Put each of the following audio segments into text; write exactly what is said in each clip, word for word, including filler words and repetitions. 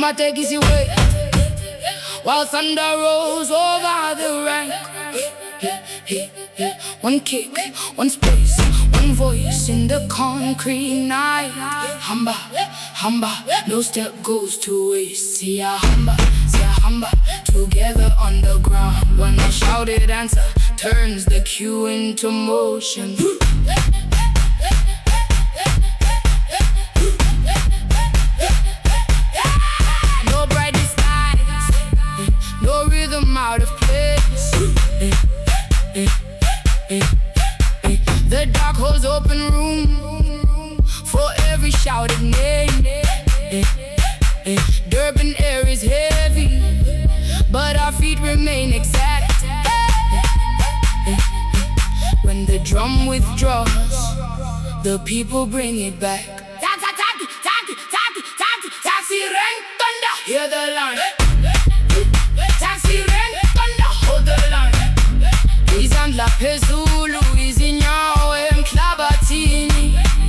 I'ma take easy way while thunder rolls over the rank. One kick, one space, one voice in the concrete night. Hamba, hamba, no step goes to waste. See ya hamba, see ya hamba, together on the ground. When a shouted answer turns the cue into motion. No bright skies, no rhythm out of place. The dark holes open room for every shouted name. Durban air is heavy, but our feet remain exact. When the drum withdraws, the people bring it back. Taxi rank thunder, hear the line. Taxi rank thunder, hold the line. Izandla phezulu, izinyawo emhlabathini.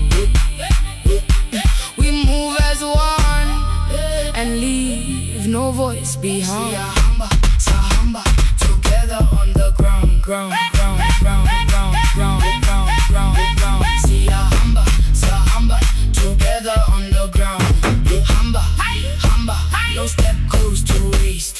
We move as one and leave no voice behind. Siyahamba, siyahamba, together on the ground, ground, ground, ground, ground, ground, ground, ground, ground. Siyahamba, siyahamba, together on the ground. Hamba, hamba, no step goes to waste.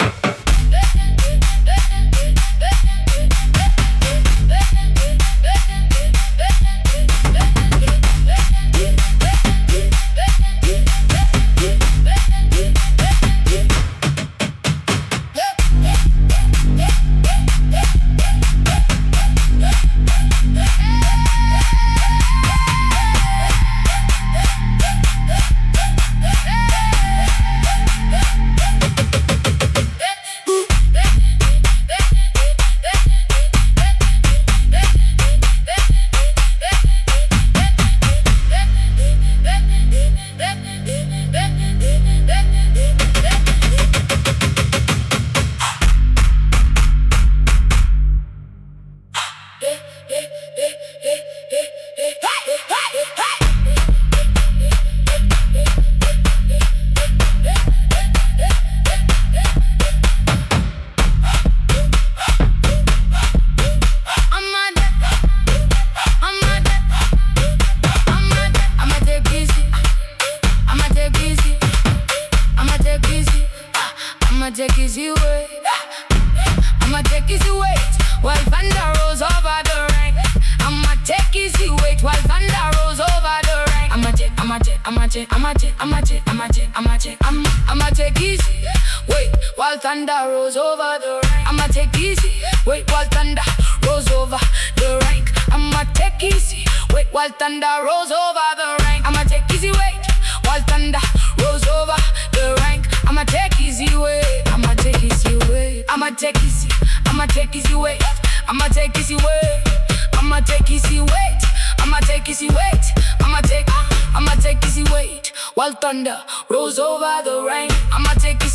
I'ma take easy way, I'ma take easy wait while thunder rolls over the rank. I'ma take easy wait while thunder rolls over the rank. I'ma take, I'ma take, I'ma take, I'ma take, I'ma take, I'ma take, I'ma take, I'ma, I'ma take easy wait while thunder rolls over the rank. I'ma take easy wait while thunder rolls over the rank. I'ma take easy wait while thunder rolls over the rank. I'ma take easy wait while thunder rolls over the rank. I'ma take easy wait, I'ma take easy wait, I'ma take easy, I'ma take easy wait, I'ma take easy wait, I'ma take easy wait, I'ma take easy wait, I'ma take, I'ma take easy wait while thunder rolls over the rank. I'ma take easy